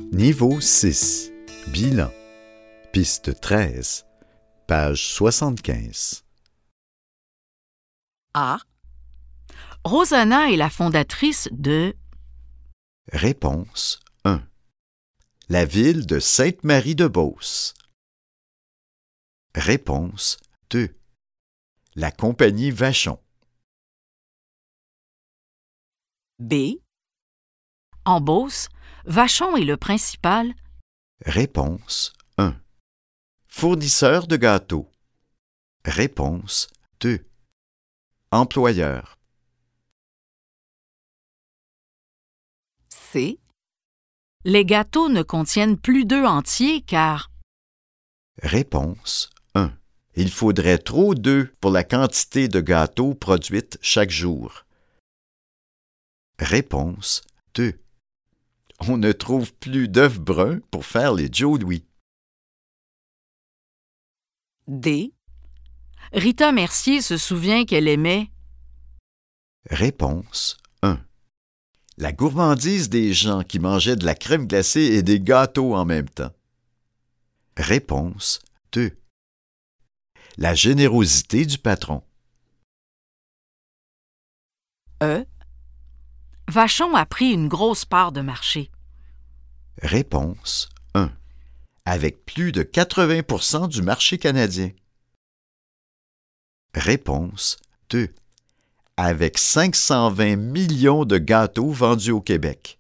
Niveau 6. Bilan. Piste 13. Page 75. A. Rosanna est la fondatrice de... Réponse 1. La ville de Sainte-Marie-de-Beauce. Réponse 2. La compagnie Vachon. B. En Beauce, Vachon est le principal... Réponse 1. Fournisseur de gâteaux. Réponse 2. Employeur. C. Les gâteaux ne contiennent plus d'œufs entiers car... Réponse 1. Il faudrait trop d'œufs pour la quantité de gâteaux produite chaque jour. Réponse 2. On ne trouve plus d'œufs bruns pour faire les Joe Louis. D. Rita Mercier se souvient qu'elle aimait... Réponse 1. La gourmandise des gens qui mangeaient de la crème glacée et des gâteaux en même temps. Réponse 2. La générosité du patron. E. Vachon a pris une grosse part de marché. Réponse 1. Avec plus de 80% du marché canadien. Réponse 2. Avec 520 millions de gâteaux vendus au Québec.